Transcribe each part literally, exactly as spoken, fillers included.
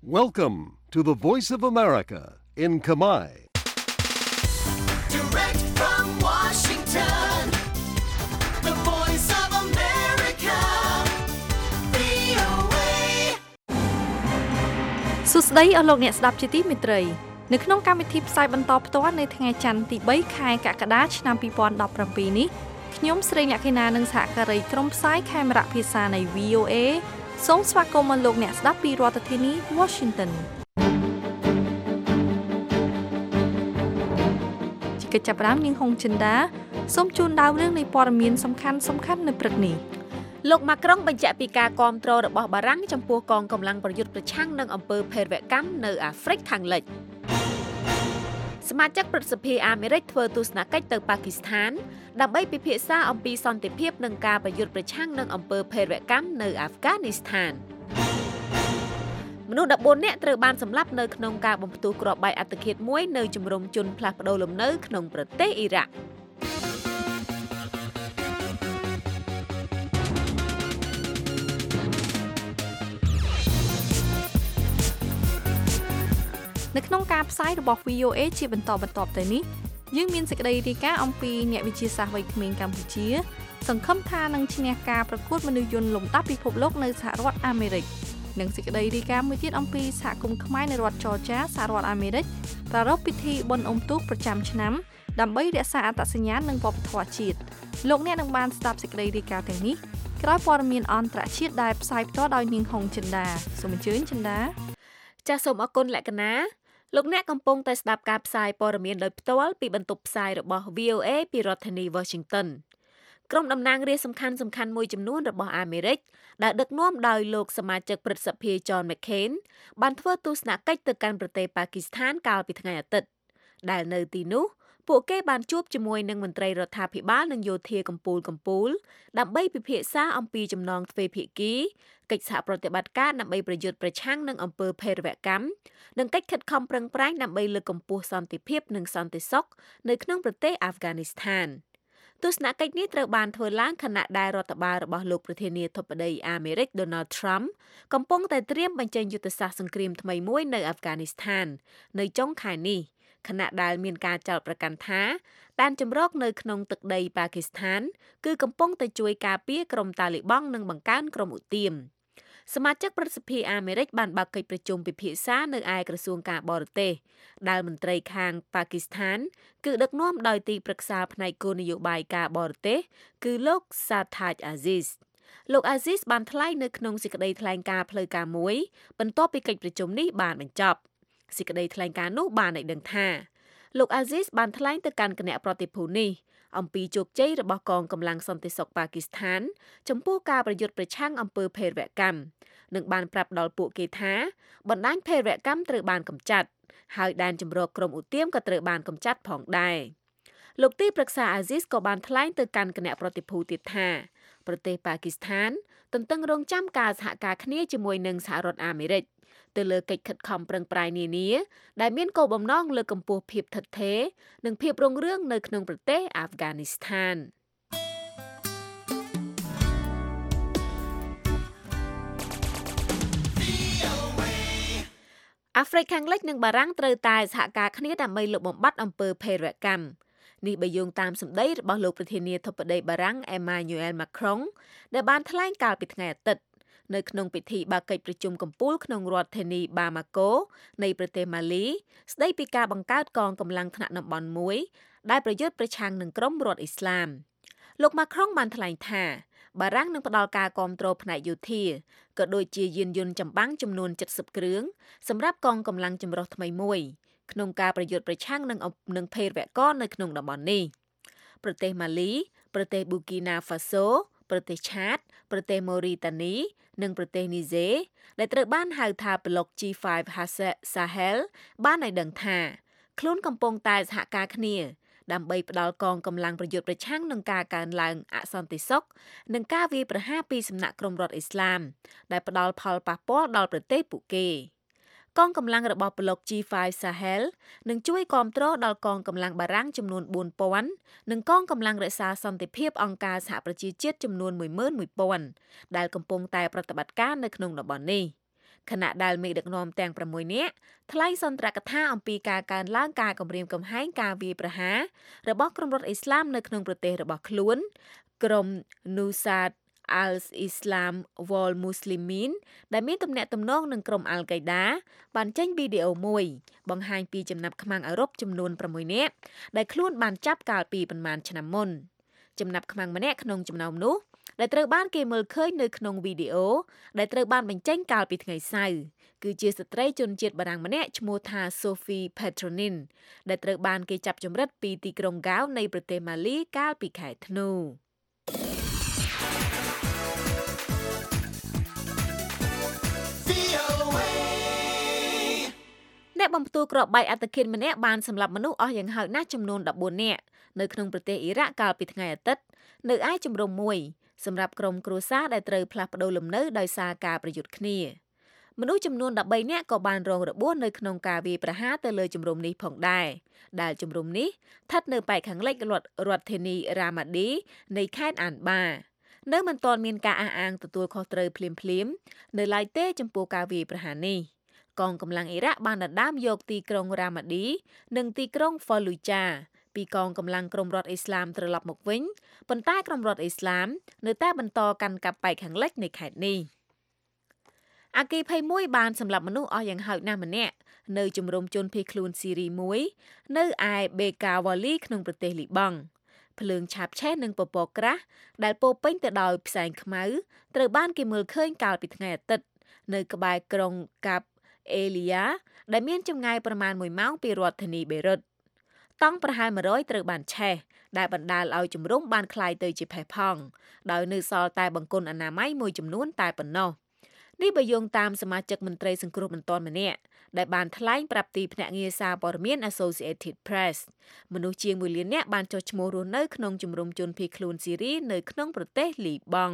Welcome to the Voice of America in Khmer. Direct from Washington, the Voice of America, វី អូ เอសួស្តីអស់លោកអ្នកស្ដាប់ជាទីមេត្រីនៅក្នុងកម្មវិធីផ្សាយបន្តផ្ទាល់នៅថ្ងៃច័ន្ទទី3ខែកក្កដាឆ្នាំពីរពាន់ដប់ប្រាំពីរនេះខ្ញុំស្រីអ្នកខេណានិងសហការីក្រុមផ្សាយខេមរៈភាសានៃ វី អូ เอ សូមស្វាគមន៍មកលោកអ្នកស្ដាប់ពីរដ្ឋធានី Washington ជាកិច្ចចាប់ផ្ដើមនាងហុងចិន្តាសូមជូនដើមរឿងនៃព័ត៌មានសំខាន់សំខាន់នៅព្រឹកនេះលោកម៉ាក្រុងបញ្ជាក់ពីការគាំទ្ររបស់បារាំងចំពោះកងកម្លាំងប្រយុទ្ធប្រឆាំងនឹងអំពើភេរវកម្មនៅអាហ្វ្រិកខាងលិចសមាជិកព្រឹទ្ធសភាអាមេរិកធ្វើទស្សនកិច្ចទៅប៉ាគីស្ថានដើម្បីពិភាក្សាអំពីសន្តិភាពនិងការប្រយុទ្ធប្រឆាំងនឹងអំពើភេរវកម្មនៅអាហ្វហ្គានីស្ថានមនុស្សដប់បួននាក់ត្រូវបានសម្លាប់នៅក្នុងការបំផ្ទុះគ្រាប់បែកអត្តឃាតមួយនៅជំរំជនផ្លាស់ប្ដូរលំនៅក្នុងប្រទេសអ៊ីរ៉ាក់នៅក្នុងការផ្សាយរបស់ វី អូ เอ ជាបន្តបន្ទាប់ទៅនេះយើងមានសេចក្តីរាយការណ៍អំពីអ្នកវិទ្យាសាស្ត្រវ័យក្មេងកម្ពុជាសង្ឃឹមថានឹងឈ្នះការប្រកួតមនុស្សយន្តលំដាប់ពិភពលោកនៅសហរដ្ឋអាមេរិកនិងសេចក្តីរាយការណ៍មួយទៀតអំពីសហគមន៍ខ្មែរនៅរដ្ឋច័រចាសហរដ្ឋអាមេរិកប្រារព្ធពិធីបុណ្យអុំទូកប្រចាំឆ្នាំដើម្បីរក្សាអត្តសញ្ញាណនិងវប្បធម៌ជាតិលោកអ្នកនឹងបានស្ដាប់សេចក្តីរាយការណ៍ទាំងនេះក្រោយព័ត៌មានអន្តរជាតិដែលផ្សាយផ្ទាល់ដោយនាងហុងចិន្តាសូមអញ្ជើញចិន្តាចាសសូមអរគុណលក្ខណាលោកអ្នកកំពុងតែស្ដាប់ការផ្សាយព័ត៌មានដោយផ្ទាល់ពីបន្ទប់ផ្សាយរបស់ វី អូ เอ ពីរដ្ឋធានី Washington ក្រុមតំណាងរាស្ត្រសំខាន់សំខាន់មួយចំនួនរបស់អាមេរិកដែលដឹកនាំដោយលោកសមាជិកព្រឹទ្ធសភា John McCain បានធ្វើទស្សនកិច្ចទៅកាន់ប្រទេសប៉ាគីស្ថានកាលពីថ្ងៃអាទិត្យដែលនៅទីនោះពួកគេបានជួបជាមួយនឹងមន្ត្រីរដ្ឋាភិបាលនិងយោធាកម្ពុជាកម្ពុជាដើម្បីពិភាក្សាអំពីចំណងទ្វេភាគីកិច្ចសហប្រតិបត្តិការដើម្បីប្រយុទ្ធប្រឆាំងនឹងអំពើភេរវកម្មនិងកិច្ចខិតខំប្រឹងប្រែងដើម្បីលើកកម្ពស់សន្តិភាពនិងសន្តិសុខនៅក្នុងប្រទេសអាហ្វហ្គានីស្ថានទស្សនកិច្ចនេះត្រូវបានធ្វើឡើងខណៈដែលរដ្ឋបាលរបស់លោកប្រធានាធិបតីអាមេរិក Donald Trump កំពុងតែត្រៀមបញ្ចេញយុទ្ធសាស្ត្រសង្គ្រាមថ្មីមួយនៅអាហ្វហ្គានីស្ថាននៅចុងខែនេះខណៈដែលមានការចោទប្រកាន់ថាដែនជម្រកនៅក្នុងទឹកដីប៉ាគីស្ថានគឺកំពុងតែជួយការពារក្រុមតាលីបង់និងបង្កើនក្រុមឧទាមសមាជិកព្រឹទ្ធសភាអាមេរិកបានបើកកិច្ចប្រជុំពិភាក្សានៅឯក្រសួងការបរទេសដែលមន្ត្រីខាងប៉ាគីស្ថានគឺដឹកនាំដោយទីប្រឹក្សាផ្នែកគោលនយោបាយការបរទេសគឺលោកសាថាជអាស៊ីសលោកអាស៊ីសបានថ្លែងនៅក្នុងសេចក្តីថ្លែងការណ៍ផ្លូវការមួយបន្ទាប់ពីកិច្ចប្រជុំនេះបានបញ្ចប់សេចក្តីថ្លែងការណ៍នោះបានឲ្យដឹងថាលោកអាស៊ីសបានថ្លែងទៅកាន់គណៈប្រតិភូនេះអំពីជោគជ័យរបស់កងកម្លាំងសន្តិសុខប៉ាគីស្ថានចំពោះការប្រយុទ្ធប្រឆាំងអំពើភេរវកម្មនិងបានប្រាប់ដល់ពួកគេថាបណ្ដាញភេរវកម្មត្រូវបានកម្ចាត់ហើយដែនជម្រកក្រុមឧទាមក៏ត្រូវបានកម្ចាត់ផងដែរលោកទីប្រឹក្សាអាស៊ីសក៏បានថ្លែងទៅកាន់គណៈប្រតិភូទៀតថាប្រទេសប៉ាគីស្ថានទន្ទឹងរង់ចាំការសហការគ្នាជាមួយនឹងសហរដ្ឋអាមេរិកទៅលើកិច្ចខិតខំប្រឹងប្រែងនានាដែលមានគោលបំណងលើកកម្ពស់ភាពឋិតថេរនិងភាពរុងរឿងនៅក្នុងប្រទេសអាហ្វហ្គានីស្ថានអាហ្វ្រិកខាងលិចនិងបារាំងត្រូវតែសហការគ្នាដើម្បីលុបបំបាត់អំពើភេរវកម្មនេះបើយោងតាមសម្ដីរបស់លោកប្រធានាធិបតីបារាំង Emmanuel Macron ដែលបានថ្លែងកាលពីថ្ងៃអាទិត្យនៅក្នុងពិធីបើកកិច្ចប្រជុំកំពូលក្នុងរដ្ឋធានី Bamako នៃប្រទេសម៉ាលីស្ដីពីការបង្កើតកងកម្លាំងថ្នាក់តំបន់មួយដែលប្រយុទ្ធប្រឆាំងនឹងក្រុមរដ្ឋអ៊ីស្លាមលោក Macron បានថ្លែងថាបារាំងនឹងផ្ដល់ការគាំទ្រផ្នែកយោធាក៏ដូចជាយានយន្តចម្បាំងចំនួន칠십គ្រឿងសម្រាប់កងកម្លាំងចម្រុះថ្មីមួយក្នុងការប្រយុទ្ធប្រឆាំងនឹងនឹងភេរវកម្មនៅក្នុងតំបន់នេះប្រទេសម៉ាលីប្រទេសប៊ូគីណាហ្វាសូប្រទេសឆាតប្រទេសម៉ូរីតានីនិងប្រទេសនីហ្សេដែលត្រូវបានហៅថាប្លុក ជី ហ្វាយ Sahel បានឲ្យដឹងថាខ្លួនកំពុងតែសហការគ្នាដើម្បីផ្ដល់កងកម្លាំងប្រយុទ្ធប្រឆាំងនឹងការកើនឡើងអសន្តិសុខនិងការវាយប្រហារពីសំណាក់ក្រុមរដ្ឋអ៊ីស្លាមដែលផ្ដល់ផលប៉ះពាល់ដល់ប្រទេសពួកគេកងកម្លាំងរបស់ប្លុក ជី ហ្វាយ Sahel នឹងជួយគាំទ្រដល់កងកម្លាំងបារាំងចំនួនbốnពាន់និងកងកម្លាំងរក្សាសន្តិភាពអង្គការសហប្រជាជាតិចំនួនmột nghìn một trămដែលកំពុងតែប្រតិបត្តិការនៅក្នុងតំបន់នេះខណៈដែលមេដឹកនាំទាំងប្រាំមួយនាក់ថ្លែងសន្ទរកថាអំពីការកើនឡើងការគំរាមកំហែងការវាយប្រហាររបស់ក្រុមរដ្ឋអ៊ីស្លាមនៅក្នុងប្រទេសរបស់ខ្លួនក្រុម Nusrat al-Islam wal Muslimin ដែលមានទំនាក់ទំនងនឹងក្រុម Al-Qaeda បានចេញវីដេអូមួយបង្ហាញពីចំណាប់ខ្មាំងអឺរ៉ុបចំនួនប្រាំមួយនាក់ដែលខ្លួនបានចាប់កាលពីប្រមាណឆ្នាំមុនចំណាប់ខ្មាំងម្នាក់ក្នុងចំណោមនោះដែលត្រូវបានគេមើលឃើញនៅក្នុងវីដេអូដែលត្រូវបានបញ្ចេញកាលពីថ្ងៃសៅរ៍គឺជាស្ត្រីជនជាតិបារាំងម្នាក់ឈ្មោះថា Sophie Petronin ដែលត្រូវបានគេចាប់ចម្រិតពីទីក្រុងហ្គាវនៃប្រទេសម៉ាលីកាលពីខែធ្នូអ្នកបំផ្ទុះគ្រាប់បែកអត្តឃាតម្នាក់បានសម្លាប់មនុស្សអស់យ៉ាងហោចណាស់ចំនួនដប់បួននាក់នៅក្នុងប្រទេសអ៊ីរ៉ាក់កាលពីថ្ងៃអាទិត្យនៅឯជំរំមួយសម្រាប់ក្រុមគ្រួសារដែលត្រូវផ្លាស់ប្តូរលំនៅដោយសារការប្រយុទ្ធគ្នាមនុស្សចំនួនដប់បីនាក់ក៏បានរងរបួសនៅក្នុងការវាយប្រហារទៅលើជំរំនេះផងដែរដែលជំរំនេះស្ថិតនៅប៉ែកខាងលិចរដ្ឋរដ្ឋធានីរ៉ាម៉ាឌីនៃខេត្តអានបានៅមិនទាន់មានការអះអាងទទួលខុសត្រូវភ្លាមៗនៅឡើយទេចំពោះការវាយប្រហារនេះកងកម្លាំងអ៊ីរ៉ាក់បានដណ្ដើមយកទីក្រុងរ៉ាម៉ាឌីនិងទីក្រុងហ្វ៉ូលូចាពីកងកម្លាំងក្រុមរដ្ឋអ៊ីស្លាមត្រឡប់មកវិញប៉ុន្តែក្រុមរដ្ឋអ៊ីស្លាមនៅតែបន្តកាន់កាប់ប៉ែកខាងលិចនៃខេត្តនេះអគ្គីភ័យមួយបានសម្លាប់មនុស្សអស់យ៉ាងហោចណាស់ម្នាក់នៅជំរំជនភៀសខ្លួនស៊ីរីមួយនៅឯបេកាវ៉ាលីក្នុងប្រទេសលីបង់ភ្លើងឆាបឆេះនិងពពកក្រាស់ដែលពោពេញទៅដោយផ្សែងខ្មៅត្រូវបានគេមើលឃើញកាលពីថ្ងៃអាទិត្យនៅក្បែរក្រុងកាប់អេលីយ៉ាដែលមានចម្ងាយប្រមាណមួយម៉ោងពីរដ្ឋធានីបេរុតតង់ប្រហែលមួយរយត្រូវបានឆេះដែលបណ្ដាលឲ្យជំរំបានคล้ายទៅជាផេះផង់ដោយនៅសល់តែបង្គន់អនាម័យមួយចំនួនតែប៉ុណ្ណោះនេះបើយោងតាមសមាជិកមន្ត្រីសង្គ្រោះបន្ទាន់ម្នាក់ដែលបានថ្លែងប្រាប់ទីភ្នាក់ងារសារព័ត៌មាន Associated Press មនុស្សជាងមួយលាននាក់បានចុះឈ្មោះរស់នៅក្នុងជំរំជនភៀសខ្លួនស៊ីរីនៅក្នុងប្រទេសលីបង់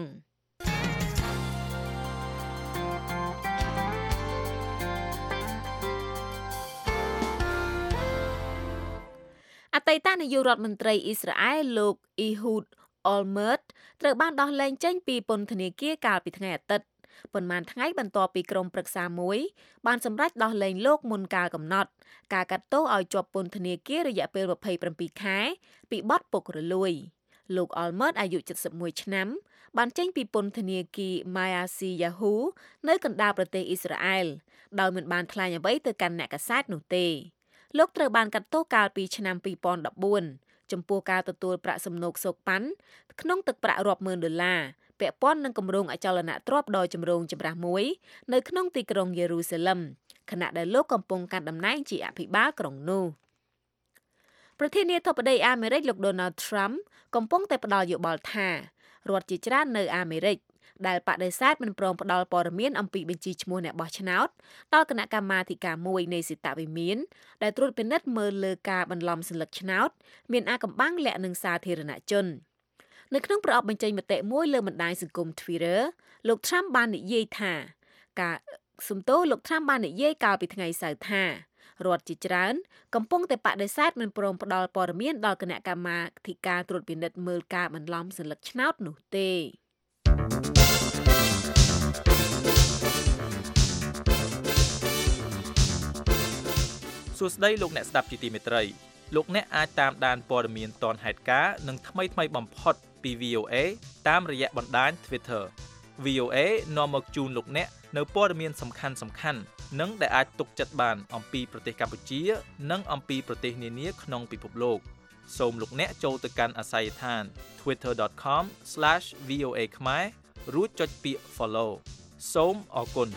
អតីតនាយករដ្ឋមន្ត្រីអ៊ីស្រាអែលលោកអ៊ីហ៊ូដអលមើតត្រូវបានដោះលែងចេញពីពន្ធនាគារកាលពីថ្ងៃអាទិត្យប៉ុន្មានថ្ងៃបន្ទាប់ពីក្រុមប្រឹក្សាមួយបានសម្រេចដោះលែងលោកមុនកាលកំណត់ការកាត់ទោសឲ្យជាប់ពន្ធនាគាររយៈពេលម្ភៃប្រាំពីរខែពីបទពុករលួយលោកអលមើតអាយុ칠십មួយឆ្នាំបានចេញពីពន្ធនាគារ Mayasi Yahu នៅកណ្ដាលប្រទេសអ៊ីស្រាអែលដោយមិនបានថ្លែងអ្វីទៅកាន់អ្នកកាសែតនោះទេលោកត្រូវបានកាត់ទោសកាលពីឆ្នាំពីរពាន់ដប់បួនចំពោះការទទួលប្រាក់សំណូកសូកប៉ាន់ក្នុងទឹកប្រាក់រាប់ម៉ឺនដុល្លារពាក់ព័ន្ធនឹងគម្រោងអចលនទ្រព្យដ៏ចម្រូងចម្រាសមួយនៅក្នុងទីក្រុងយេរូសាឡឹមខណៈដែលលោកកំពុងកាន់តំណែងជាអភិបាលក្រុងនោះប្រធានាធិបតីអាមេរិកលោក Donald Trump កំពុងតែផ្ដល់យោបល់ថារដ្ឋជាច្រើននៅអាមេរិកដែលបដិសេធមិនព្រមផ្ដល់ព័ត៌មានអំពីបញ្ជីឈ្មោះអ្នកបោះឆ្នោតដល់គណៈកម្មាធិការមួយនៃសិតវិមានដែលត្រួតពិនិត្យមើលលើការបន្លំសន្លឹកឆ្នោតមានអាកំបាំងលាក់នឹងសាធារណជននៅក្នុងប្រអប់បញ្ចេញមតិមួយលើបណ្ដាញសង្គម Twitter លោក Trump បាននិយាយថាការសំទោសលោក Trump បាននិយាយកាលពីថ្ងៃសៅរ៍ថារដ្ឋជាច្រើនកំពុងតែបដិសេធមិនព្រមផ្ដល់ព័ត៌មានដល់គណៈកម្មាធិការត្រួតពិនិត្យមើលការបន្លំសន្លឹកឆ្នោតនោះទេសួស្តីលោកអ្នកស្ដាប់ជាទីមេត្រីលោកអ្នកអាចតាមដានព័ត៌មានទាន់ហេតុការណ៍និងថ្មីថ្មីបំផុតពី វី អូ អេ តាមរយៈបណ្ដាញ Twitter វី អូ អេ នាំមកជូនលោកអ្នកនៅព័ត៌មានសំខាន់សំខាន់និងដែលអាចទុកចិត្តបានអំពីប្រទេសកម្ពុជានិងអំពីប្រទេសនានាក្នុងពិភពលោកសូមលោកអ្នកចូលទៅកាន់អាស័យដ្ឋាន twitter dot com slash v o a khmer រួចចុចពាក្យ follow សូមអរគុណ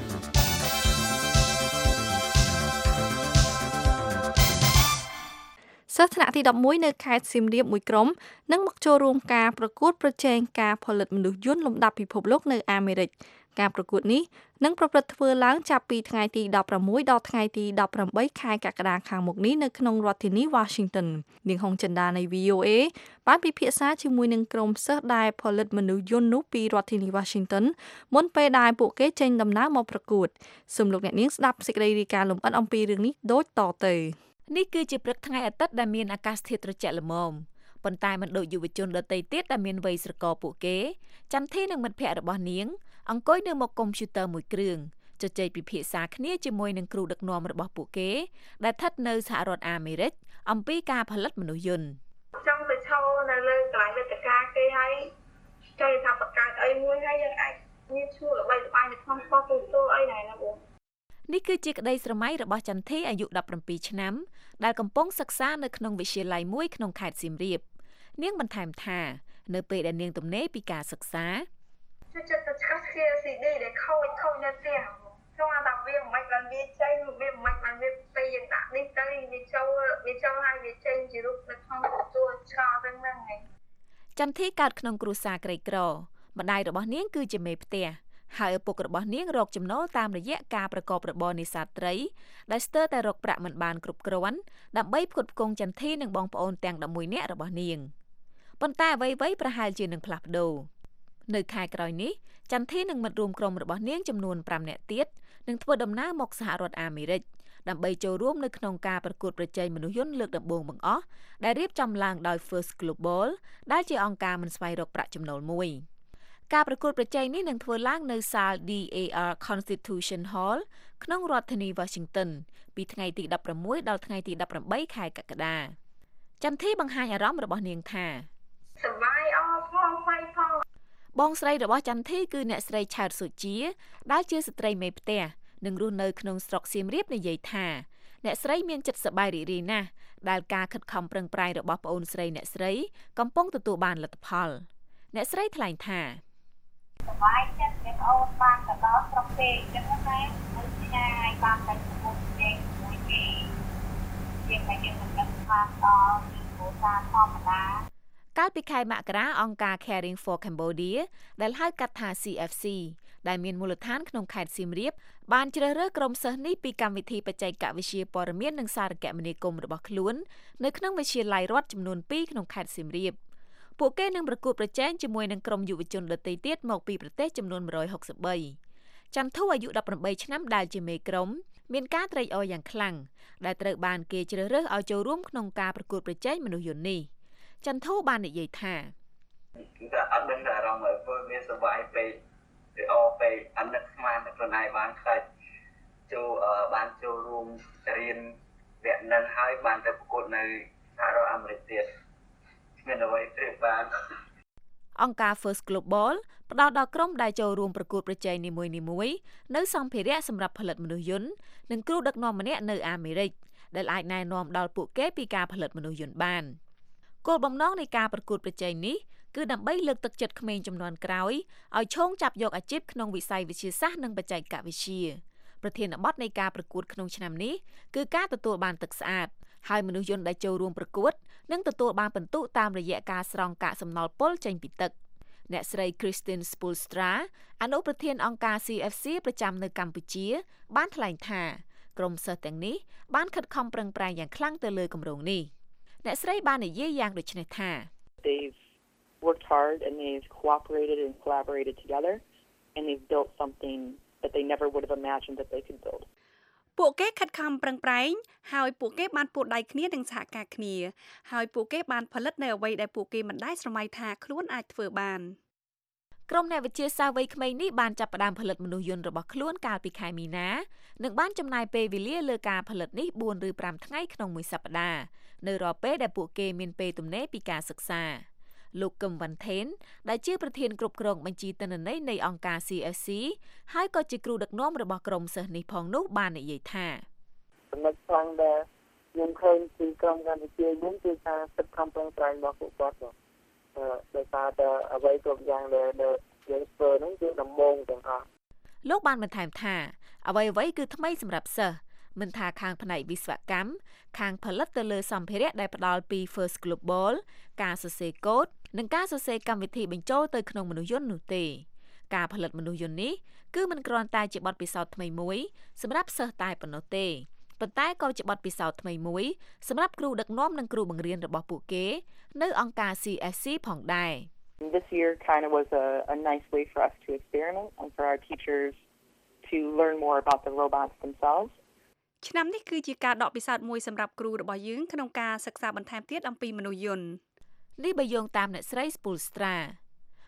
សិស្សថ្នាក់ទីដប់មួយនៅខេត្តសៀមរាបមួយក្រុមនឹងមកចូលរួមការប្រកួតប្រជែងការផលិតមនុស្សយន្តលំដាប់ពិភពលោកនៅអាមេរិកការប្រកួតនេះនឹងប្រព្រឹត្តធ្វើឡើងចាប់ពីថ្ងៃទីដប់ប្រាំមួយដល់ថ្ងៃទីដប់ប្រាំបីខែកក្កដាខាងមុខនេះនៅក្នុងរដ្ឋធានី Washington នាងហុងចិន្តានៃ វី អូ អេ បានពិភាក្សាជាមួយនឹងក្រុមសិស្សដែលផលិតមនុស្សយន្តនោះពីរដ្ឋធានី Washington មុនពេលដែលពួកគេចេញដំណើរមកប្រកួតសូមលោកអ្នកនាងស្ដាប់សេចក្តីរាយការណ៍លម្អិតអំពីរឿងនេះដូចតទៅនេះគឺជាព្រឹកថ្ងៃអាទិត្យដែលមានអាកាសធាតុត្រជាក់ល្មមប៉ុន្តែមិនដូចយុវជនដទៃទៀតដែលមានវ័យស្រករពួកគេចន្ទធីនិងមិត្តភ័ក្តិរបស់នាងអង្គុយនៅមុខកុំព្យូទ័រមួយគ្រឿងជជែកពិភាក្សាគ្នាជាមួយនឹងគ្រូដឹកនាំរបស់ពួកគេដែលស្ថិតនៅសហរដ្ឋអាមេរិកអំពីការផលិតមនុស្សយន្តចង់ទៅឈរនៅលើកន្លែងវេទិកាគេហើយចូលថាបង្កើតអីមួយហើយយើងអាចមានឈ្មោះល្បីល្បាញនៅក្នុងប៉ុស្តិ៍ទូអីដែរណាបងនេះគឺជាក្តីស្រមៃរបស់ចន្ទធីអាយុដប់ប្រាំពីរឆ្នាំដែលកំពុងសិក្សានៅក្នុងវិទ្យាល័យមួយក្នុងខេត្តសៀមរាបនាងបន្ថែមថានៅពេលដែលនាងទំនេរពីការសិក្សាជួយចិត្តទៅឆ្កាស់គ្នា C D ដែលខូចខូចនៅផ្ទះខ្ញុំថាវាមិនបាច់បានវាចេញវាមិនបាច់បានវាពេលយើងដាក់នេះទៅវាចូលវាចូលហើយវាចេញជារូបនៅក្នុងទទួលឆ្កល់ទាំងហ្នឹងឯងចន្ទធីកើតក្នុងគ្រួសារក្រីក្រម្ដាយរបស់នាងគឺជាមេផ្ទះហើយឪពុករបស់នាងរកចំណូលតាមរយៈការប្រកបរបរនេសាទត្រីដែលស្ទើរតែរកប្រាក់មិនបានគ្រប់គ្រាន់ដើម្បីផ្គត់ផ្គង់ចន្ទធីនិងបងប្អូនទាំងដប់មួយនាក់របស់នាងប៉ុន្តែអ្វីៗប្រហែលជានឹងផ្លាស់ប្ដូរនៅខែក្រោយនេះចន្ទធីនិងមិត្តរួមក្រុមរបស់នាងចំនួនប្រាំនាក់ទៀតនឹងធ្វើដំណើរមកសហរដ្ឋអាមេរិកដើម្បីចូលរួមនៅក្នុងការប្រកួតប្រជែងមនុស្សយន្តលើកដំបូងបង្អស់ដែលរៀបចំឡើងដោយ First Global ដែលជាអង្គការមិនស្វែងរកប្រាក់ចំណូលមួយការប្រកួតប្រជែងនេះនឹងធ្វើឡើងនៅសាល D A R Constitution Hall ក្នុងរដ្ឋធានី Washington ពីថ្ងៃទីដប់ប្រាំមួយដល់ថ្ងៃទីដប់ប្រាំបីខែកក្កដាចន្ទធីបង្ហាញអារម្មណ៍របស់នាងថាសប្បាយអរផងថ្មីផងបងស្រីរបស់ចន្ទធីគឺអ្នកស្រីឆើតសុជាដែលជាស្ត្រីមេផ្ទះនិងរស់នៅក្នុងស្រុកសៀមរាបនិយាយថាអ្នកស្រីមានចិត្តសប្បាយរីករាយណាស់ដែលការខិតខំប្រឹងប្រែងរបស់ប្អូនស្រីអ្នកស្រីកំពុងទទួលបានលទ្ធផលអ្នកស្រីថ្លែងថាសប្បាយចិត្តអ្នកអូនបានទៅដល់ស្រុកពេកចឹងណាហើយឆ្ងាយបានទៅជាមួយគេមួយគេជាតែយើងមិនដឹងថាដល់គ្រួសារធម្មតាកាលពីខែមករាអង្គការ Caring for Cambodia ដែលហៅកាត់ថា C F C ដែលមានមូលដ្ឋានក្នុងខេត្តសៀមរាបបានជ្រើសរើសក្រុមសិស្សនេះពីកម្មវិធីបច្ចេកវិទ្យាព័ត៌មាននិងសារគមនាគមន៍របស់ខ្លួននៅក្នុងវិទ្យាល័យរដ្ឋចំនួនពីរក្នុងខេត្តសៀមរាបពួកគេនឹងប្រកួតប្រជែងជាមួយនឹងក្រុមយុវជនដទៃទៀតមកពីប្រទេសចំនួនone hundred sixty-threeចន្ទធូអាយុដប់ប្រាំបីឆ្នាំដែលជាមេក្រុមមានការត្រេកអរយ៉ាងខ្លាំងដែលត្រូវបានគេជ្រើសរើសឲ្យចូលរួមក្នុងការប្រកួតប្រជែងមនុស្សយន្តនេះចន្ទធូបាននិយាយថាគឺអត់ដឹងថាអារម្មណ៍ឲ្យវាសប្បាយពេកឬអពេកអាណិតស្មានតែខ្លួនឯងបានខ្លាចចូលបានចូលរួមរៀនវគ្គនឹងហើយបានទៅប្រកួតនៅសហរដ្ឋអាមេរិកទៀតមានអ្វីព្រៀបបានអង្គការ First Global ផ្ដល់ដល់ក្រុមដែលចូលរួមប្រកួតប្រជែងនីមួយៗនៅសម្ភារៈសម្រាប់ផលិតមនុស្សយន្តនិងគ្រូដឹកនាំម្នាក់នៅអាមេរិកដែលអាចណែនាំដល់ពួកគេពីការផលិតមនុស្សយន្តបានគោលបំណងនៃការប្រកួតប្រជែងនេះគឺដើម្បីលើកទឹកចិត្តក្មេងជំនាន់ក្រោយឲ្យឈោងចាប់យកអាជីពក្នុងវិស័យវិទ្យាសាស្ត្រនិងបច្ចេកវិទ្យាប្រធានបទនៃការប្រកួតក្នុងឆ្នាំនេះគឺការទទួលបានទឹកស្អាតហើយមនុស្សយន្តដែលចូលរួមប្រកួតនឹងទទួលបានពិន្ទុតាមរយៈការស្រង់កាកសំណល់ពុលចេញពីទឹកអ្នកស្រី Christine Spoelstra អនុប្រធានអង្គការ C F C ប្រចាំនៅកម្ពុជាបានថ្លែងថាក្រុមសិស្សទាំងនេះបានខិតខំប្រឹងប្រែងយ៉ាងខ្លាំងទៅលើគម្រោងនេះអ្នកស្រីបាននិយាយយ៉ាងដូចនេះថា They've worked hard and they've cooperated and collaborated together and they've built something that they never would have imagined that they could build. ពួកគេខិតខំប្រឹងប្រែងហើយពួកគេបានពួតដៃគ្នានិងសហការគ្នាហើយពួកគេបានផលិតនៅអ្វីដែលពួកគេមិនដែលស្រមៃថាខ្លួនអាចធ្វើបានក្រុមអ្នកវិទ្យាសាស្ត្រវ័យក្មេងនេះបានចាប់ផ្ដើមផលិតមនុស្សយន្តរបស់ខ្លួនកាលពីខែមីនានិងបានចំណាយពេលវេលាលើការផលិតនេះfourឬfiveថ្ងៃក្នុងមួយសប្តាហ៍នៅរាល់ពេលដែលពួកគេមានពេលទំនេរពីការសិក្សាលោកកឹមវ៉ាន់ថេនដែលជាប្រធានគ្រប់គ្រងបញ្ជីទិន្នន័យនៃអង្គការ C F C ហើយក៏ជាគ្រូដឹកនាំរបស់ក្រុមសិស្សនេះផងនោះបាននិយាយថាចំណុចខ្លាំងដែលខ្ញុំឃើញពីក្រុមកម្ពុជាយើងគឺការខិតខំប្រឹងប្រែងរបស់ពួកគាត់បាទដោយសារតែអ្វីគ្រប់យ៉ាងដែលយើងធ្វើហ្នឹងគឺដំបូងទាំងអស់លោកបានបន្ថែមថាអ្វីអ្វីគឺថ្មីសម្រាប់សិស្សមិនថាខាងផ្នែកវិស្វកម្មខាងផលិតទៅលើសម្ភារៈដែលផ្ដល់ពី First Global ការសរសេរកូដនិងការសរសេរកម្មវិធីបញ្ចូលទៅក្នុងមនុស្សយន្តនោះទេការផលិតមនុស្សយន្តនេះគឺមិនគ្រាន់តែជាបទពិសោធន៍ថ្មីមួយសម្រាប់សិស្សតែប៉ុណ្ណោះទេប៉ុន្តែក៏ជាបទពិសោធន៍ថ្មីមួយសម្រាប់គ្រូដឹកនាំនិងគ្រូបង្រៀនរបស់ពួកគេនៅអង្គការ C F C ផងដែរ This year kind of was a a nice way for us to experiment and for our teachers to learn more about the robots themselves ឆ្នាំនេះគឺជាការដកពិសោធន៍មួយសម្រាប់គ្រូរបស់យើងក្នុងការសិក្សាបន្ថែមទៀតអំពីមនុស្សយន្តនេះបើយោងតាមអ្នកស្រី Spoelstra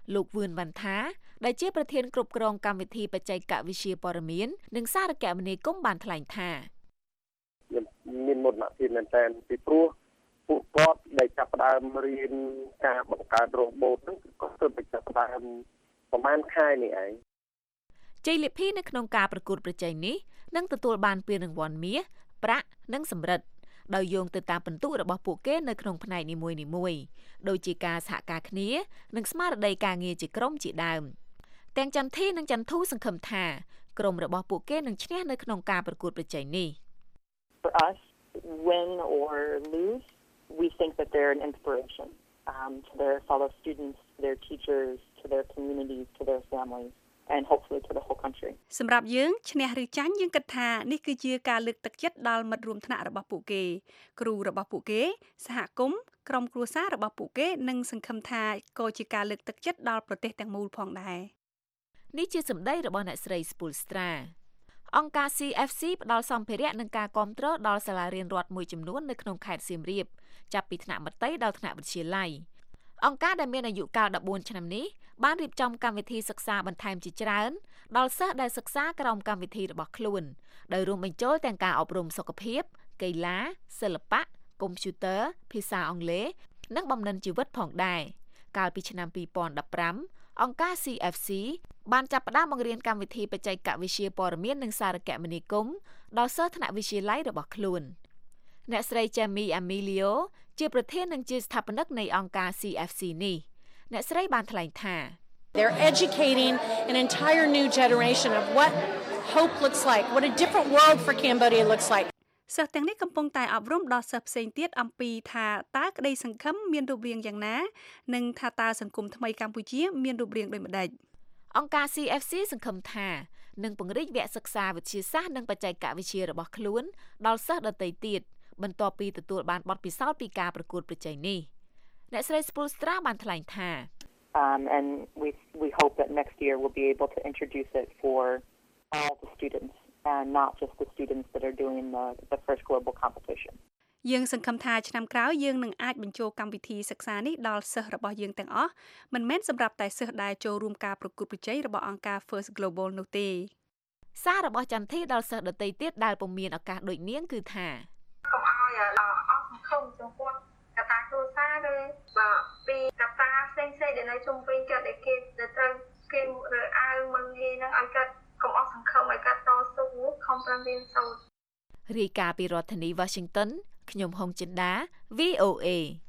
លោកវឿនវ៉ាន់ថាដែលជាប្រធានគ្រប់គ្រងកម្មវិធីបច្ចេកវិទ្យាព័ត៌មាននិងសារគមនាគមន៍បានថ្លែងថាមានមុនមកពីមែនតើពីព្រោះពួកគាត់ដែលចាប់ផ្ដើមរៀនការបង្កើតរ៉ូបូតហ្នឹងក៏ទើបតែចាប់ផ្ដើមប្រហែលខែនេះឯងជ័យលាភីនៅក្នុងការប្រកួតប្រជែងនេះនឹងទទួលបានពានរង្វាន់មាសប្រាក់និងសំរឹទ្ធដោយយោងទៅតាមពិន្ទុរបស់ពួកគេនៅក្នុងផ្នែកនីមួយៗដូចជាការសហការគ្នានិងស្មារតីការងារជាក្រុមជាដើមទាំងចន្ទធីនិងចន្ទធូសង្ឃឹមថាក្រុមរបស់ពួកគេនឹងឈ្នះនៅក្នុងការប្រកួតប្រជែងនេះ For us, win or lose, we think that they're an inspiration um, to their fellow students, to their teachers, to their communities, to their families, and hopefully to the whole country. សម្រាប់យើងឈ្នះឬចាញ់យើងគិតថានេះគឺជាការលើកទឹកចិត្តដល់មិត្តរួមថ្នាក់របស់ពួកគេគ្រូរបស់ពួកគេសហគមន៍ក្រុមគ្រួសាររបស់ពួកគេនិងសង្ឃឹមថាក៏ជាការលើកទឹកចិត្តដល់ប្រទេសទាំងមូលផងដែរនេះជាសម្ដីរបស់អ្នកស្រី Spolstra អង្គការ C F C ផ្ដល់សម្ភារៈនិងការគាំទ្រដល់សាលារៀនរដ្ឋមួយចំនួននៅក្នុងខេត្តសៀមរាបចាប់ពីថ្នាក់មត្តេយ្យដល់ថ្នាក់វិទ្យាល័យអង្គការដែលមានអាយុកាល14ឆ្នាំនេះបានរៀបចំកម្មវិធីសិក្សាបន្ថែមជាច្រើនដល់សិស្សដែលសិក្សាក្រោមកម្មវិធីរបស់ខ្លួនដោយរួមបញ្ចូលទាំងការអប់រំសុខភាពកីឡាសិល្បៈកុំព្យូទ័រភាសាអង់គ្លេសនិងបំណិនជីវិតផងដែរកាលពីឆ្នាំពីរពាន់ដប់ប្រាំអង្គការ C F C បានចាប់ផ្ដើមបង្រៀនកម្មវិធីបច្ចេកវិទ្យាព័ត៌មាននិងសារគមនាគមន៍ដល់សិស្សថ្នាក់វិទ្យាល័យរបស់ខ្លួនអ្នកស្រី Jamie Emilio ជាប្រធាននិងជាស្ថាបនិកនៃអង្គការ C F C នេះអ្នកស្រីបានថ្លែងថា They're educating an entire new generation of what hope looks like, what a different world for Cambodia looks like. សិស្សទាំងនេះកំពុងតែអប់រំដល់សិស្សផ្សេងទៀតអំពីថាតើក្តីសង្ឃឹមមានរូបរាងយ៉ាងណានិងថាតើសង្គមថ្មីកម្ពុជាមានរូបរាងដូចម្តេចអង្គការ C F C សង្ឃឹមថានឹងពង្រីកវគ្គសិក្សាវិទ្យាសាស្ត្រនិងបច្ចេកវិទ្យារបស់ខ្លួនដល់សិស្សដទៃទៀតបន្ទាប់ពីទទួលបានបទពិសោធន៍ពីការប្រកួតប្រជែងនេះអ្នកស្រី Spolstra បានថ្លែងថា Um, and we we hope that next year we'll be able to introduce it for all the students and not just the students that are doing the, the first global competition. យើងសង្ឃឹមថាឆ្នាំក្រោយយើងនឹងអាចបញ្ចូលកម្មវិធីសិក្សានេះដល់សិស្សរបស់យើងទាំងអស់មិនមែនសម្រាប់តែសិស្សដែលចូលរួមការប្រកួតប្រជែងរបស់អង្គការ First Global នោះទេសាររបស់ចន្ទធីដល់សិស្សដទៃទៀតដែលពុំមានឱកាសដូចនាងគឺថាកុំឲ្យអស់សង្ឃឹមចំពោះកត្តាគ្រួសារឬបាទពីកត្តាផ្សេងៗដែលនៅជុំវិញគាត់ដែលគេទៅត្រូវគេរើអាវមិនងាយនឹងឲ្យគាត់កុំអស់សង្ឃឹមឲ្យគាត់តស៊ូខំប្រឹងរៀនសូត្ររាយការណ៍ពីរដ្ឋធានី Washington ខ្ញុំហុងចិន្តា V O A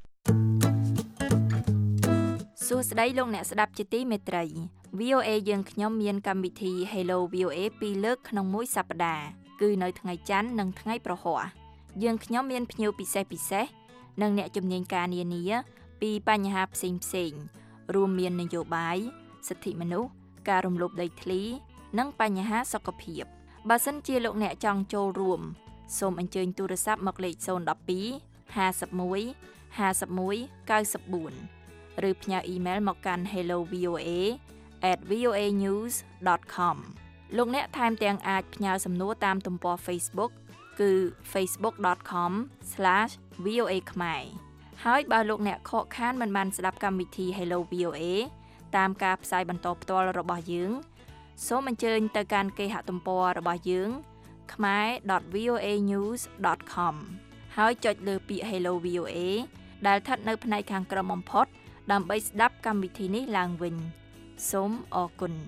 សួស្តីលោកអ្នកស្ដាប់ជាទីមេត្រី V O A យើងខ្ញុំមានកម្មវិធី Hello វី អូ เอ ពីរលើកក្នុងមួយសប្តាហ៍គឺនៅថ្ងៃច័ន្ទនិងថ្ងៃប្រហ័សយើងខ្ញុំមានភ្ញៀវពិសេសពិសេសនិងអ្នកជំនាញការនានាពីបញ្ហាផ្សេងផ្សេងរួមមាននយោបាយសិទ្ធិមនុស្សការរំលោភដីធ្លីនិងបញ្ហាសុខភាពបើសិនជាលោកអ្នកចង់ចូលរួមសូមអញ្ជើញទូរស័ព្ទមកលេខศูนย์ một hai ห้าสิบเอ็ด ห้าสิบเอ็ด เก้าสิบสี่ឬផ្ញើអ៊ីមែលមកកាន់ hello v o a at v o a news dot com លោកអ្នកថែមទាំងអាចផ្ញើសំណួរតាមទំព័រ Facebook គឺ facebook dot com slash v o a ខ្មែរហើយបើលោកអ្នកខកខានមិនបានស្ដាប់កម្មវិធី Hello វី អូ เอ តាមការផ្សាយបន្តផ្ទាល់របស់យើងសូមអញ្ជើញទៅកាន់គេហទំព័ររបស់យើង khmae dot v o a news dot com ហើយចុចលើពាក្យ Hello វី អូ เอ ដែលស្ថិតនៅផ្នែកខាងក្រោមបំផុតដើម្បីស្ដាប់កម្មវិធីនេះឡើងវិញសូមអរគុណ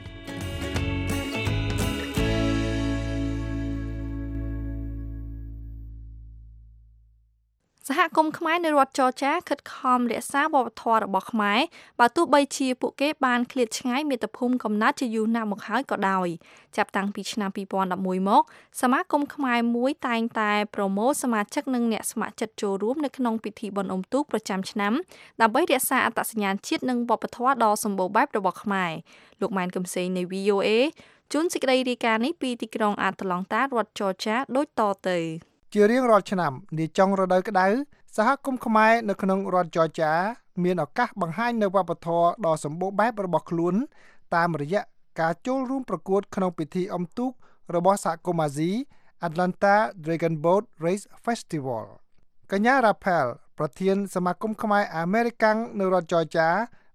សហគមន៍ខ្មែរនៅរដ្ឋចរចាខិតខំរក្សាវប្បធម៌របស់ខ្មែរបើទោះបីជាពួកគេបានឃ្លាតឆ្ងាយមាតុភូមិកំណើតជាយូរណាស់មកហើយក៏ដោយចាប់តាំងពីឆ្នាំពីរពាន់ដប់មួយមកសមាគមខ្មែរមួយតែងតែប្រមូលសមាជិកនិងអ្នកស្ម័គ្រចិត្តចូលរួមនៅក្នុងពិធីបុណ្យអុំទូកប្រចាំឆ្នាំដើម្បីរក្សាអត្តសញ្ញាណជាតិនិងវប្បធម៌ដ៏សម្បូរបែបរបស់ខ្មែរលោកម៉ែនកំសែងនៃ V O A ជួនសេចក្តីរាយការណ៍នេះពីទីក្រុងអាត្លង់តារដ្ឋចរចាដូចតទៅជារៀងរាល់ឆ្នាំនាចុងរដូវក្តៅសហគមន៍ខ្មែរនៅក្នុងរដ្ឋចរចាមានឱកាសបង្ហាញនូវវប្បធម៌ដ៏សម្បូរបែបរបស់ខ្លួនតាមរយៈការចូលរួមប្រកួតក្នុងពិធីអុំទូករបស់សហគមន៍អាស៊ី Atlanta Dragon Boat Race Festival កញ្ញា Raphael ប្រធានសមាគមខ្មែរអាមេរិកាំងនៅរដ្ឋចរចា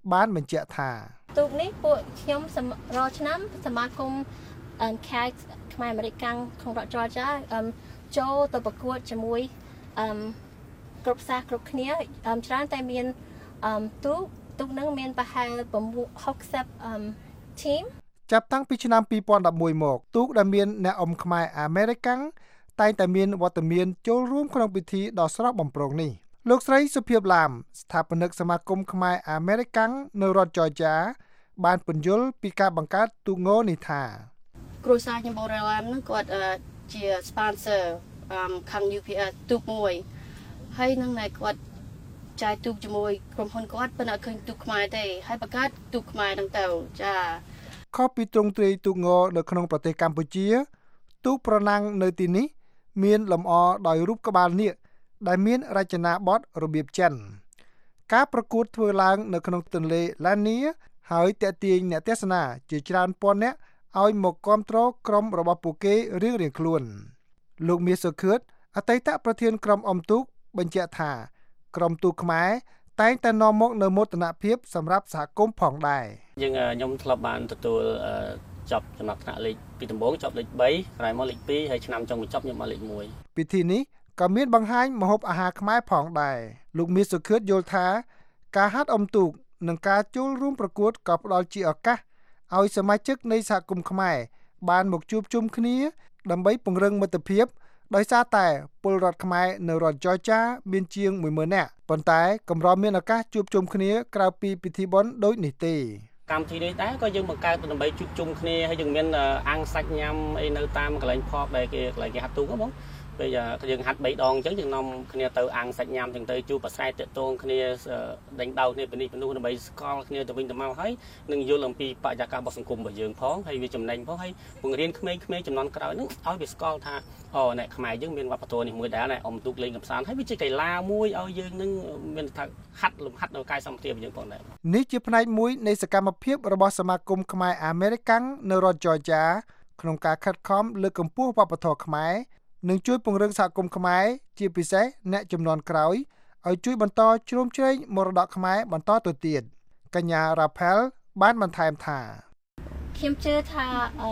បានបញ្ជាក់ថាទូកនេះពួកខ្ញុំរាល់ឆ្នាំសមាគមអឺខេត្តខ្មែរអាមេរិកកាំងក្នុងរដ្ឋ Georgia អឺចូលទៅប្រកួតជាមួយអឺគ្រប់សាសគ្រប់គ្នាអឺច្រើនតែមានអឺទូកទូកនឹងមានប្រហែលหกสิบអឺ team ចាប់តាំងពីឆ្នាំពីរពាន់ដប់មួយមកទូកដែលមានអ្នកអុំខ្មែរអាមេរិកាំងតែងតែមានវត្តមានចូលរួមក្នុងពិធីដ៏ស្រស់បំព្រងនេះលោកស្រីសុភាពឡាមស្ថាបនិកសមាគមខ្មែរអាមេរិកាំងនៅរដ្ឋ Georgia បានពន្យល់ពីការបង្កើតទូកងនេះថាគ្រួសារខ្ញុំបូរ៉ាឡាមនឹងគាត់ជា sponsor ខាង U P S ទូកមួយហើយនឹងតែគាត់ចាយទូកជាមួយក្រុមហ៊ុនគាត់ប៉ុន្តែអត់ឃើញទូកខ្មែរទេហើយបង្កើតទូកខ្មែរហ្នឹងទៅចាខុសពីទ្រង់ទ្រាយទូកងនៅក្នុងប្រទេសកម្ពុជាទូកប្រណាំងនៅទីនេះមានលម្អដោយរូបក្បាលនាគដែលមានរចនាបថរបៀបចិនការប្រកួតធ្វើឡើងនៅក្នុងទន្លេឡានីហើយតាក់ទាញអ្នកទស្សនាជាច្រើនពាន់នាក់ឲ្យមកគាំទ្រក្រុមរបស់ពួកគេរៀងៗខ្លួនលោកមាសសុខឿតអតីតប្រធានក្រុមអុំទូកបញ្ជាក់ថាក្រុមទូកខ្មែរតែងតែនាំមកនៅមោទនភាពសម្រាប់សហគមន៍ផងដែរយើងខ្ញុំធ្លាប់បានទទួលចប់ចំណាត់ថ្នាក់លេខពីដំបូងចប់លេខបីក្រោយមកលេខពីរហើយឆ្នាំចុងបញ្ចប់ខ្ញុំមកលេខមួយពិធីនេះក៏មានបង្ហាញម្ហូបអាហារខ្មែរផងដែរលោកមាសសុខឿតយល់ថាការហាត់អុំទូកនិងការចូលរួមប្រកួតក៏ផ្ដល់ជាឱកាសឲ្យសមាជិកនៃសហគមន៍ខ្មែរបានមកជួបជុំគ្នាដើម្បីពង្រឹងមិត្តភាពដោយសារតែពលរដ្ឋខ្មែរនៅរដ្ឋ Georgia មានជាងមួយម៉ឺននាក់ប៉ុន្តែកម្រមានឱកាសជួបជុំគ្នាក្រៅពីពិធីបុណ្យដូចនេះទេកម្មវិធីនេះដែរក៏យើងបង្កើតដើម្បីជួបជុំគ្នាហើយយើងមានអាំងសាច់ញ៉ាំអីនៅតាមកន្លែងផបដែលគេកន្លែងគេហាត់ទូកហ្នឹងបងពេលយើងហាត់បីដងអញ្ចឹងយើងនាំគ្នាទៅអាំងសាច់ញ៉ាំអញ្ចឹងទៅជួបប្រស្រែតាក់ទងគ្នាដេញដោលគ្នាពីនេះពីនោះដើម្បីស្គាល់គ្នាទៅវិញទៅមកហើយនឹងយល់អំពីបរិយាកាសរបស់សង្គមរបស់យើងផងហើយវាចំណេញផងហើយបង្រៀនក្មេងៗចំនួនក្រោយហ្នឹងឲ្យវាស្គាល់ថាអូអ្នកខ្មែរយើងមានវប្បធម៌នេះមួយដែរណែអុំទូកលេងកម្សាន្តហើយវាជាកីឡាមួយឲ្យយើងនឹងមានថាហាត់លំហាត់នៅកាយសម្បទារបស់យើងផងដែរនេះជាផ្នែកមួយនៃសកម្មភាពរបស់សមាគមខ្មែរអាមេរិកាំងនៅរដ្ឋ Georgia ក្នុងការខិតខំលើកកម្ពស់វប្បធម៌ខ្មែរនិងជួយពង្រឹងសហគមន៍ខ្មែរជាពិសេសអ្នកជំនាន់ក្រោយឲ្យជួយបន្តជ្រោមជ្រែងមរតកខ្មែរបន្តទៅទៀតកញ្ញារ៉ាផែលបានបន្ថែមថាខ្ញុំជឿថា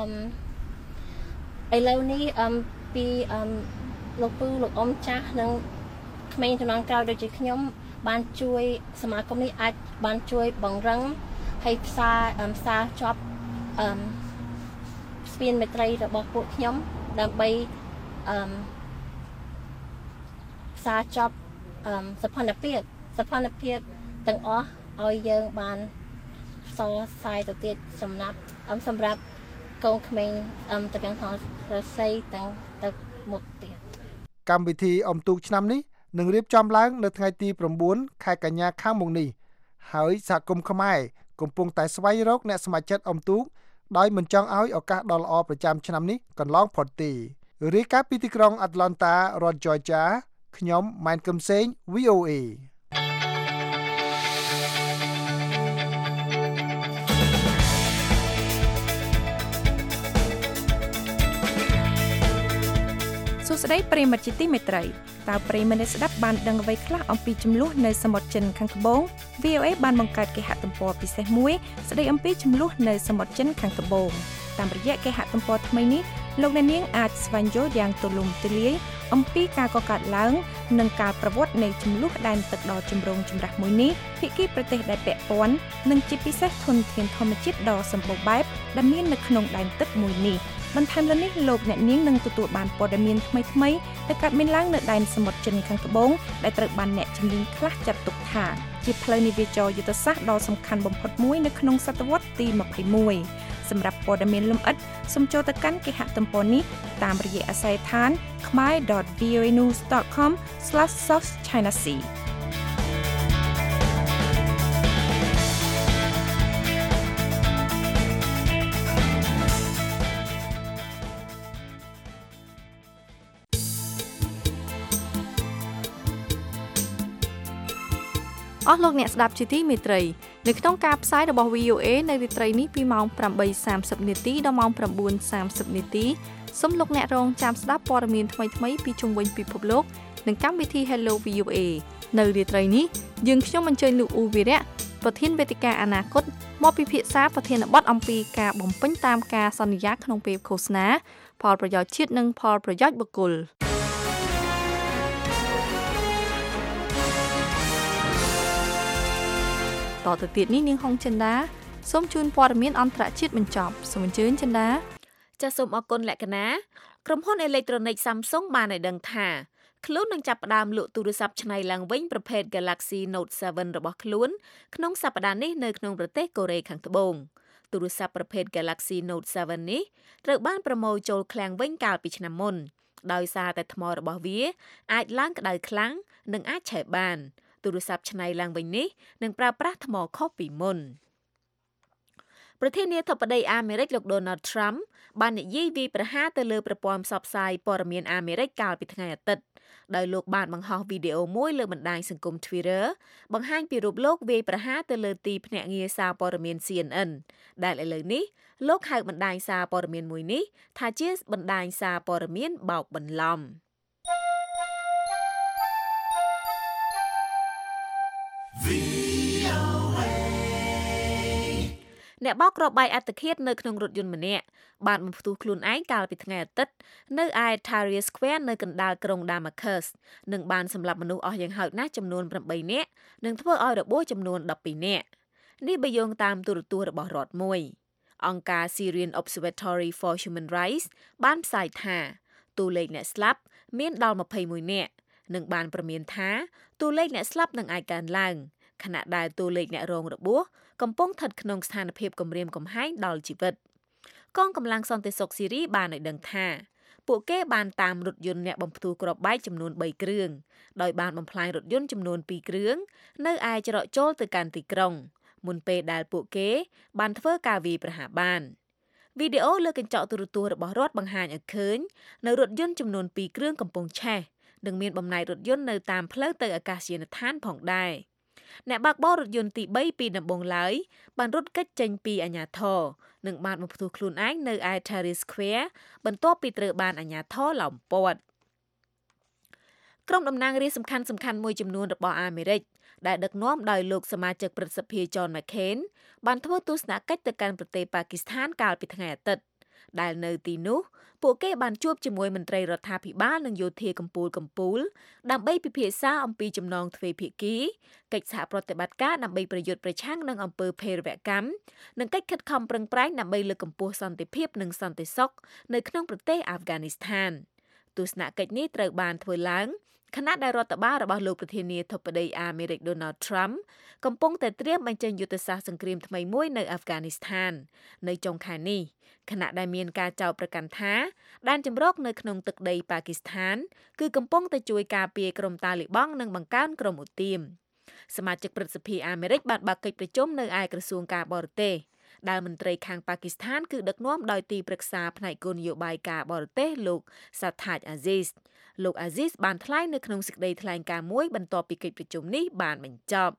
អឺឥឡូវនេះអឺពីអឺលោកពូលោកអ៊ំចាស់និងក្មេងជំនាន់ក្រោយដូចជាខ្ញុំបានជួយសមាគមនេះអាចបានជួយបង្រឹងឲ្យផ្សារផ្សារជាប់អឺស្ពានមេត្រីរបស់ពួកខ្ញុំដើម្បីអឺផ្សារជាប់អឺសភនភាពសភនភាពទាំងអស់ឲ្យយើងបានសរសៃទៅទៀតសម្រាប់សម្រាប់កូនក្មេងអឹមទាំងថរស័យទាំងទៅមុខទៀតកម្មវិធីអុំទូកឆ្នាំនេះនឹងរៀបចំឡើងនៅថ្ងៃទីប្រាំបួនខែកញ្ញាខាងមុខនេះហើយសហគមន៍ខ្មែរកំពុងតែស្វែងរកអ្នកសមាជិកអុំទូកដោយមិនចង់ឲ្យឱកាសដ៏ល្អប្រចាំឆ្នាំនេះកន្លងផុតទេរាយការណ៍ពីទីក្រុង Atlanta រដ្ឋ Georgia ខ្ញុំម៉ែនកឹមសេង V O A សួស្តីប្រិយមិត្តជាទីមេត្រីតើប្រិយមិត្តស្ដាប់បានដឹងអ្វីខ្លះអំពីចំនួននៅសមុទ្រចិនខាងត្បូង V O A បានបង្កើតគេហទំព័រពិសេសមួយស្ដីអំពីចំនួននៅសមុទ្រចិនខាងត្បូងតាមរយៈគេហទំព័រថ្មីនេះលោកអ្នកនាងអាចស្វែងយល់យ៉ាងទូលំទូលាយអំពីការកកើតឡើងនិងការប្រវត្តិនៃចំនួនដែនទឹកដ៏ចម្រូងចម្រាសមួយនេះភាគីប្រទេសដែលពាក់ព័ន្ធនិងជាពិសេសធនធានធម្មជាតិដ៏សម្បូរបែបដែលមាននៅក្នុងដែនទឹកមួយនេះបន្ថែមលើនេះលោកអ្នកនាងនឹងទទួលបានព័ត៌មានថ្មីៗដែលកើតមានឡើងនៅដែនសមុទ្រចិនខាងត្បូងដែលត្រូវបានអ្នកជំនាញខ្លះចាត់ទុកថាជាផ្លូវនាវាចរយុទ្ធសាស្ត្រដ៏សំខាន់បំផុតមួយនៅក្នុងសតវត្សទីម្ភៃមួយសម្រាប់ព័ត៌មានលម្អិតសូមចូលទៅកាន់គេហទំព័រនេះតាមរយៈអាស័យដ្ឋាន ខមៃ ដត វី អូ เอ news ដត com ស្លាស south china seaអស់លោកអ្នកស្ដាប់ជាទីមេត្រីនៅក្នុងការផ្សាយរបស់ V O A នៅរាត្រីនេះពីម៉ោងប្រាំបីសាមសិបនាទីដល់ម៉ោងប្រាំបួនសាមសិបនាទីសូមលោកអ្នករងចាំស្ដាប់ព័ត៌មានថ្មីៗពីជុំវិញពិភពលោកនិងកម្មវិធី Hello V O A នៅរាត្រីនេះយើងខ្ញុំអញ្ជើញលោកអ៊ូវីរៈប្រធានវេទិកាអនាគតមកពិភាក្សាប្រធានបទអំពីការបំពេញតាមការសន្យាក្នុងពេលឃោសនាផលប្រយោជន៍ជាតិនិងផលប្រយោជន៍បុគ្គលតទៅទៀតនេះនាងហុងចិន្តាសូមជូនព័ត៌មានអន្តរជាតិបញ្ចប់សូមអញ្ជើញចិន្តាចាសសូមអរគុណលក្ខណាក្រុមហ៊ុនអេឡិចត្រូនិក Samsung បានឲ្យដឹងថាខ្លួននឹងចាប់ផ្ដើមលក់ទូរស័ព្ទឆ្នៃឡើងវិញប្រភេទ Galaxy Note សេเว่น របស់ខ្លួនក្នុងសប្តាហ៍នេះនៅក្នុងប្រទេសកូរ៉េខាងត្បូងទូរស័ព្ទប្រភេទ Galaxy Note សេเว่น នេះត្រូវបានប្រមូលចូលឃ្លាំងវិញកាលពីឆ្នាំមុនដោយសារតែថ្មរបស់វាអាចឡើងក្តៅខ្លាំងនិងអាចឆេះបានទូរស័ព្ទឆ្នៃឡើងវិញនេះនឹងប្រើប្រាស់ថ្មខុសពីមុនប្រធានាធិបតីអាមេរិកលោក Donald Trump បាននិយាយវាយប្រហារទៅលើប្រព័ន្ធផ្សព្វផ្សាយព័ត៌មានអាមេរិកកាលពីថ្ងៃអាទិត្យដោយលោកបានបង្ហោះវីដេអូមួយលើបណ្ដាញសង្គម Twitter បង្ហាញពីរូបលោកវាយប្រហារទៅលើទីភ្នាក់ងារសារព័ត៌មាន C N N ដែលឥឡូវនេះលោកហៅបណ្ដាញសារព័ត៌មានមួយនេះថាជាបណ្ដាញសារព័ត៌មានបោកបន្លំអ្នកបោកគ្រាប់បែកអត្តឃាតនៅក្នុងរថយន្តម្នាក់បានបំផ្ទុះខ្លួនឯងកាលពីថ្ងៃអាទិត្យនៅឯ Tahrir Square នៅកណ្ដាលក្រុង Damascus និងបានសម្លាប់មនុស្សអស់យ៉ាងហោចណាស់ចំនួនប្រាំបីនាក់និងធ្វើឲ្យរបួសចំនួនដប់ពីរនាក់នេះបើយោងតាមទូរទស្សន៍របស់រដ្ឋមួយអង្គការ Syrian Observatory for Human Rights បានផ្សាយថាតួលេខអ្នកស្លាប់មានដល់ម្ភៃមួយនាក់និងបានប្រមានថាតួលេខអ្នកស្លាប់នឹងអាចកើនឡើងខណៈដែលតួលេខអ្នករងរបួសកំពុងស្ថិតក្នុងស្ថានភាពគំរាមកំហែងដល់ជីវិតកងកម្លាំងសន្តិសុខស៊ីរីបានឲ្យដឹងថាពួកគេបានតាមរថយន្តអ្នកបំផ្ទុះគ្រាប់បែកចំនួនបីគ្រឿងដោយបានបំផ្លាញរថយន្តចំនួនពីរគ្រឿងនៅឯច្រកចូលទៅកាន់ទីក្រុងមុនពេលដែលពួកគេបានធ្វើការវាយប្រហារបានវីដេអូលើកញ្ចក់ទូរទស្សន៍របស់រដ្ឋបង្ហាញឲ្យឃើញនៅរថយន្តចំនួនពីរគ្រឿងកំពុងឆេះនិងមានបំណែករថយន្តនៅតាមផ្លូវទៅអាកាសយានដ្ឋានផងដែរអ្នកបើកបររថយន្តទីបីពីដំបងឡើយបានរត់គេចចេញពីអាជ្ញាធរនិងបានបំផ្ទុះខ្លួនឯងនៅឯ Tahrir Square បន្ទាប់ពីត្រូវបានអាជ្ញាធរឡោមព័ទ្ធក្រុមតំណាងរាស្ត្រសំខាន់សំខាន់មួយចំនួនរបស់អាមេរិកដែលដឹកនាំដោយលោកសមាជិកព្រឹទ្ធសភា John McCain បានធ្វើទស្សនកិច្ចទៅកាន់ប្រទេសប៉ាគីស្ថានកាលពីថ្ងៃអាទិត្យដែលនៅទីនោះពួកគេបានជួបជាមួយមន្ត្រីរដ្ឋាភិបាលនិងយោធាកម្ពុជាកម្ពុជាដើម្បីពិភាក្សាអំពីចំណងទ្វេភាគីកិច្ចសហប្រតិបត្តិការដើម្បីប្រយុទ្ធប្រឆាំងនឹងអំពើភេរវកម្មនិងកិច្ចខិតខំប្រឹងប្រែងដើម្បីលើកកម្ពស់សន្តិភាពនិងសន្តិសុខនៅក្នុងប្រទេសអាហ្វហ្គានីស្ថានទស្សនកិច្ចនេះត្រូវបានធ្វើឡើងខណៈដែលរដ្ឋបាលរបស់លោកប្រធានាធិបតីអាមេរិក Donald Trump កំពុងតែត្រៀមបញ្ចេញយុទ្ធសាស្ត្រសង្គ្រាមថ្មីមួយនៅអាហ្វហ្គានីស្ថាននៅចុងខែនេះខណៈដែលមានការចោទប្រកាន់ថាដែនជម្រកនៅក្នុងទឹកដីប៉ាគីស្ថានគឺកំពុងតែជួយការពារក្រុមតាលីបង់និងបង្កើនក្រុមឧទាមសមាជិកព្រឹទ្ធសភាអាមេរិកបានបើកកិច្ចប្រជុំនៅឯក្រសួងការបរទេសដែលមន្ត្រីខាងប៉ាគីស្ថានគឺដឹកនាំដោយទីប្រឹក្សាផ្នែកគោលនយោបាយការបរទេសលោក Sartaj Aziz លោក Aziz បានថ្លែងនៅក្នុងសេចក្តីថ្លែងការណ៍មួយបន្ទាប់ពីកិច្ចប្រជុំនេះបានបញ្ចប់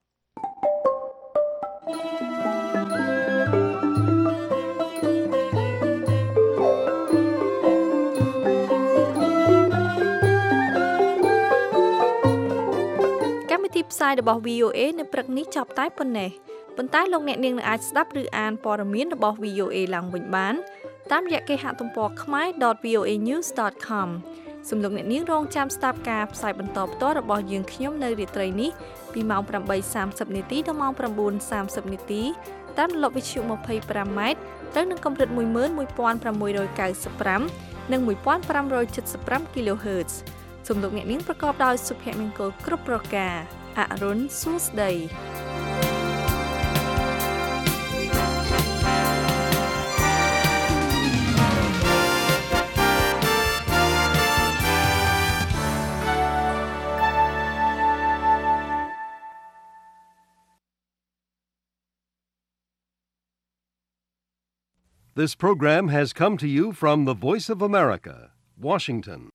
កម្មវិធីផ្សាយរបស់ V O A នៅព្រឹកនេះចប់តែប៉ុណ្ណេះប៉ុន្តែលោកអ្នកនាងអាចស្ដាប់ឬអានព័ត៌មានរបស់ V O A ឡើងវិញបានតាមរយៈគេហទំព័រ khmae dot v o a news dot com សូមលោកអ្នកនាងរងចាំស្ដាប់ការផ្សាយបន្តផ្ទាល់របស់យើងខ្ញុំនៅរាត្រីនេះពីម៉ោងប្រាំបីសាមសិបនាទីដល់ម៉ោងប្រាំបួនសាមសិបនាទីតាមរលកវិទ្យុ ยี่สิบห้า ម៉ែត្រត្រូវនឹងកម្រិត một nghìn một trăm chín mươi lăm និង một nghìn năm trăm七mươi lăm គីឡូហឺត សូមលោកអ្នកនាងប្រកបដោយសុភមង្គលគ្រប់ប្រការអរុនសួស្ដី This program has come to you from the Voice of America, Washington.